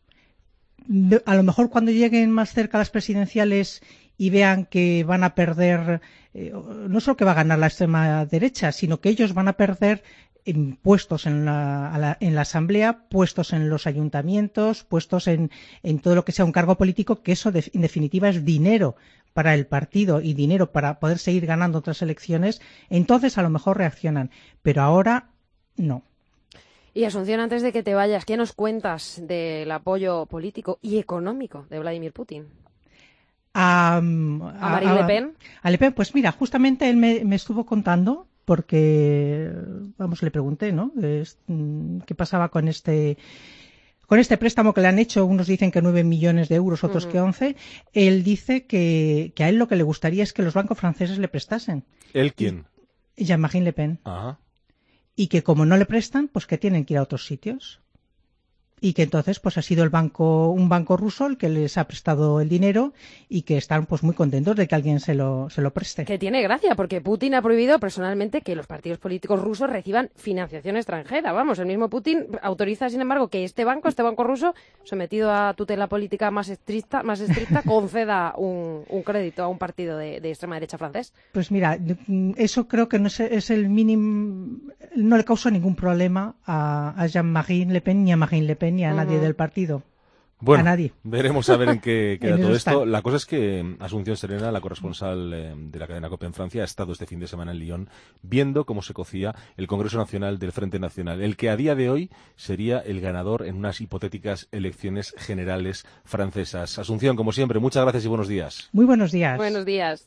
A lo mejor cuando lleguen más cerca las presidenciales y vean que van a perder, eh, no solo que va a ganar la extrema derecha, sino que ellos van a perder en puestos en la, la, en la Asamblea, puestos en los ayuntamientos, puestos en, en todo lo que sea un cargo político, que eso de, en definitiva es dinero para el partido y dinero para poder seguir ganando otras elecciones, entonces a lo mejor reaccionan, pero ahora no. Y Asunción, antes de que te vayas, ¿qué nos cuentas del apoyo político y económico de Vladimir Putin? ¿A, ¿A Marine Le Pen? A Le Pen, pues mira, justamente él me, me estuvo contando, porque, vamos, le pregunté, ¿no? Es, ¿qué pasaba con este con este préstamo que le han hecho? Unos dicen que nueve millones de euros, otros uh-huh. que once. Él dice que, que a él lo que le gustaría es que los bancos franceses le prestasen. ¿Él quién? Jean-Marie Le Pen. Ajá. Y que como no le prestan, pues que tienen que ir a otros sitios. Y que entonces pues ha sido el banco, un banco ruso el que les ha prestado el dinero y que están pues muy contentos de que alguien se lo, se lo preste. Que tiene gracia, porque Putin ha prohibido personalmente que los partidos políticos rusos reciban financiación extranjera. Vamos, el mismo Putin autoriza, sin embargo, que este banco, este banco ruso, sometido a tutela política más estricta, más estricta conceda un, un crédito a un partido de, de extrema derecha francés. Pues mira, eso creo que no es, es el mínimo, no le causa ningún problema a, a Jean-Marie Le Pen ni a Marine Le Pen ni a nadie uh-huh. del partido. Bueno, a nadie. Veremos a ver en qué queda en todo está. esto. La cosa es que Asunción Serena, la corresponsal eh, de la cadena COPE en Francia, ha estado este fin de semana en Lyon viendo cómo se cocía el Congreso Nacional del Frente Nacional, el que a día de hoy sería el ganador en unas hipotéticas elecciones generales francesas. Asunción, como siempre, muchas gracias y buenos días. Muy buenos días. Buenos días.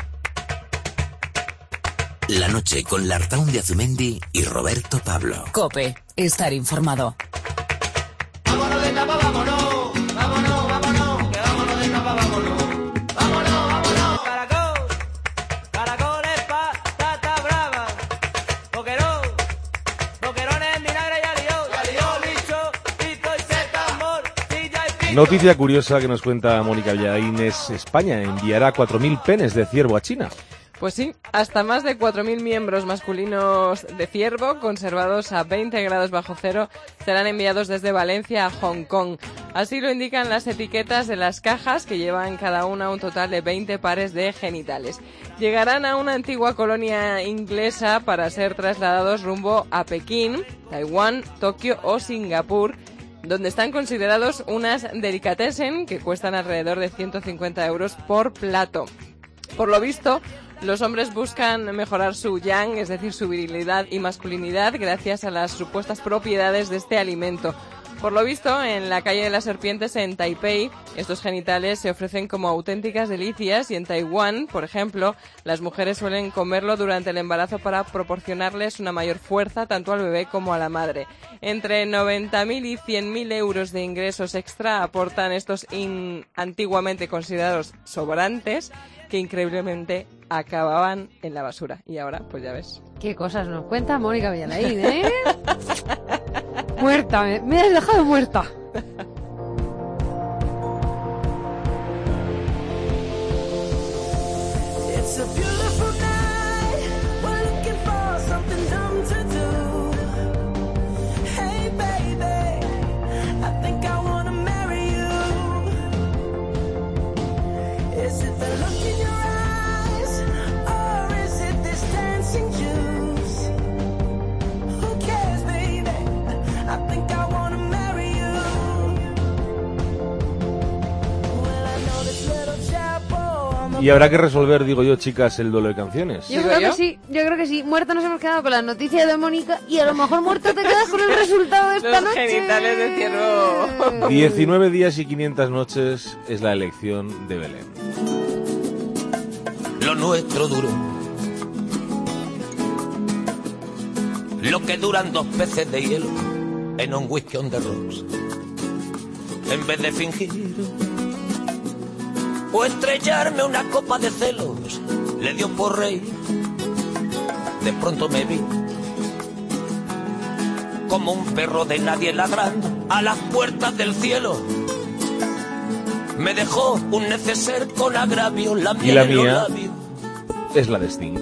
La noche con Lartaun de Azumendi y Roberto Pablo. COPE, estar informado. Vámonos de tapa, vámonos, vámonos, vámonos, que vámonos de tapa, vámonos, vámonos, vámonos. Caracol, caracol es patata brava, boquerón, boquerones en vinagre ya lió, ya lió, licho, pito y seta, amor, silla y pito. Noticia curiosa que nos cuenta Mónica Villadaines. España enviará cuatro mil penes de ciervo a China. Pues sí, hasta más de cuatro mil miembros masculinos de ciervo, conservados a veinte grados bajo cero, serán enviados desde Valencia a Hong Kong. Así lo indican las etiquetas de las cajas, que llevan cada una un total de veinte pares de genitales. Llegarán a una antigua colonia inglesa para ser trasladados rumbo a Pekín, Taiwán, Tokio o Singapur, donde están considerados unas delicatessen que cuestan alrededor de ciento cincuenta euros por plato. Por lo visto, los hombres buscan mejorar su yang, es decir, su virilidad y masculinidad, gracias a las supuestas propiedades de este alimento. Por lo visto, en la calle de las serpientes en Taipei, estos genitales se ofrecen como auténticas delicias, y en Taiwán, por ejemplo, las mujeres suelen comerlo durante el embarazo para proporcionarles una mayor fuerza tanto al bebé como a la madre. Entre noventa mil y cien mil euros de ingresos extra aportan estos in- antiguamente considerados sobrantes, que increíblemente acababan en la basura. Y ahora, pues ya ves. Qué cosas nos cuenta Mónica Villalain, ¿eh? Muerta, me, me has dejado muerta. It's a beautiful night. We're looking for something dumb to do. Hey baby, I think I wanna marry you. Is it the look in your eyes, or is it this dancing juice? Who cares, baby? I think I wanna marry you. Well, I know this little chapel. Y habrá que resolver, digo yo, chicas, el duelo de canciones. Yo creo que sí, yo creo que sí. Muerta nos hemos quedado con la noticia de Mónica y a lo mejor muerta te quedas con el resultado de esta Los noche. genitales de ciervo. diecinueve días y quinientas noches es la elección de Belén. Lo nuestro duró lo que duran dos peces de hielo en un whisky on the rocks. En vez de fingir o estrellarme una copa de celos, le dio por reír. De pronto me vi como un perro de nadie ladrando a las puertas del cielo. Me dejó un neceser con agravio, la miel Y la en los mía labios. es la de Sting.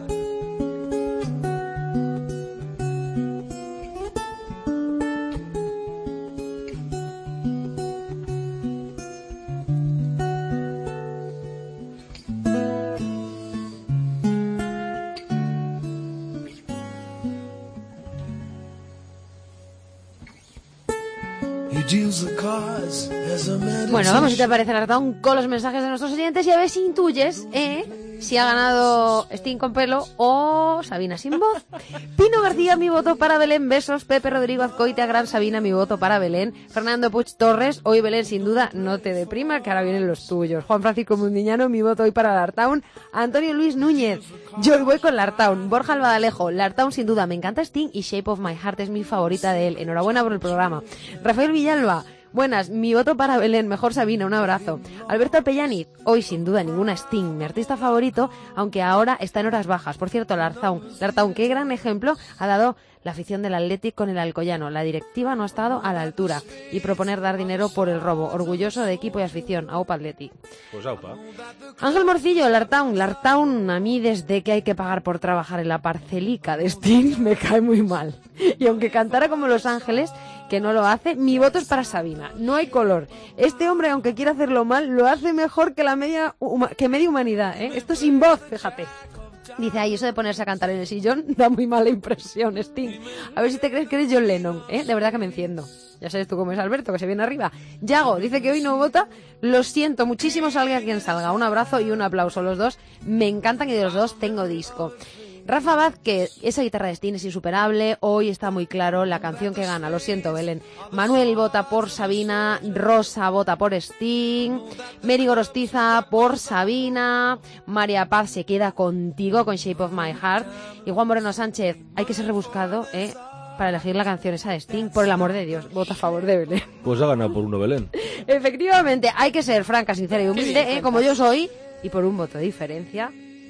Bueno, vamos, si te parece, Artaun, con los mensajes de nuestros oyentes y a ver si intuyes, ¿eh? Si ha ganado Sting con pelo o Sabina sin voz. Pino García, mi voto para Belén, besos. Pepe Rodrigo Azcoitia, gran Sabina, mi voto para Belén. Fernando Puig Torres, hoy Belén sin duda, no te deprima, que ahora vienen los tuyos. Juan Francisco Mundiñano, mi voto hoy para Lartaun. Antonio Luis Núñez, yo hoy voy con Lartaun. Borja Albadalejo, Lartaun sin duda, me encanta Sting y Shape of My Heart es mi favorita de él. Enhorabuena por el programa. Rafael Villalba, buenas, mi voto para Belén, mejor Sabina, un abrazo. Alberto Pellani, hoy sin duda ninguna Sting, mi artista favorito, aunque ahora está en horas bajas. Por cierto, Lartaun, Lartaun, qué gran ejemplo ha dado la afición del Athletic con el Alcoyano. La directiva no ha estado a la altura y proponer dar dinero por el robo. Orgulloso de equipo y afición. Aupa Athletic. Pues aupa. Ángel Morcillo, Lartaun, Lartaun, a mí desde que hay que pagar por trabajar en la parcelica de Sting me cae muy mal. Y aunque cantara como Los Ángeles, que no lo hace, mi voto es para Sabina. No hay color. Este hombre, aunque quiera hacerlo mal, lo hace mejor que la media que media humanidad, ¿eh? Esto sin voz, fíjate. Dice, ay, eso de ponerse a cantar en el sillón da muy mala impresión, Sting. A ver si te crees que eres John Lennon, ¿eh? De verdad que me enciendo. Ya sabes tú cómo es Alberto, que se viene arriba. Yago dice que hoy no vota. Lo siento muchísimo, salga quien salga. Un abrazo y un aplauso. Los dos me encantan y de los dos tengo disco. Rafa Vázquez, esa guitarra de Sting es insuperable, hoy está muy claro la canción que gana, lo siento Belén. Manuel vota por Sabina, Rosa vota por Sting, Mary Gorostiza por Sabina, María Paz se queda contigo con Shape of My Heart y Juan Moreno Sánchez, hay que ser rebuscado, ¿eh? Para elegir la canción esa de Sting, por el amor de Dios, vota a favor de Belén. Pues ha ganado por uno Belén. Efectivamente, hay que ser franca, sincera y humilde, ¿eh? Como yo soy, y por un voto de diferencia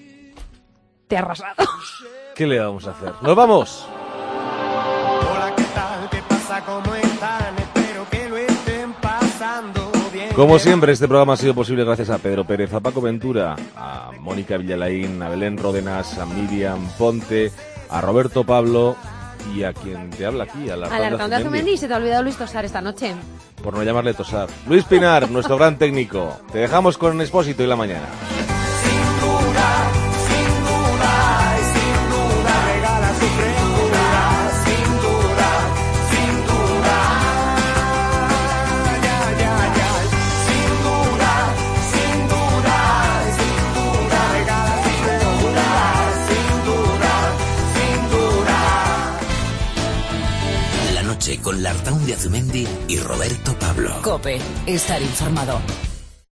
te ha arrasado. ¿Qué le vamos a hacer? ¡Nos vamos! Hola, ¿qué tal? ¿Qué pasa? ¿Cómo están? Espero que lo estén pasando bien. Como siempre, este programa ha sido posible gracias a Pedro Pérez, a Paco Ventura, a Mónica Villalain, a Belén Ródenas, a Miriam Ponte, a Roberto Pablo y a quien te habla aquí, a Al Artaun de Azumendi. Se te ha olvidado Luis Tosar esta noche. Por no llamarle Tosar. Luis Pinar, nuestro gran técnico. Te dejamos con Expósito y La Mañana. Con Lartaun de Azumendi y Roberto Pablo. COPE, estar informado.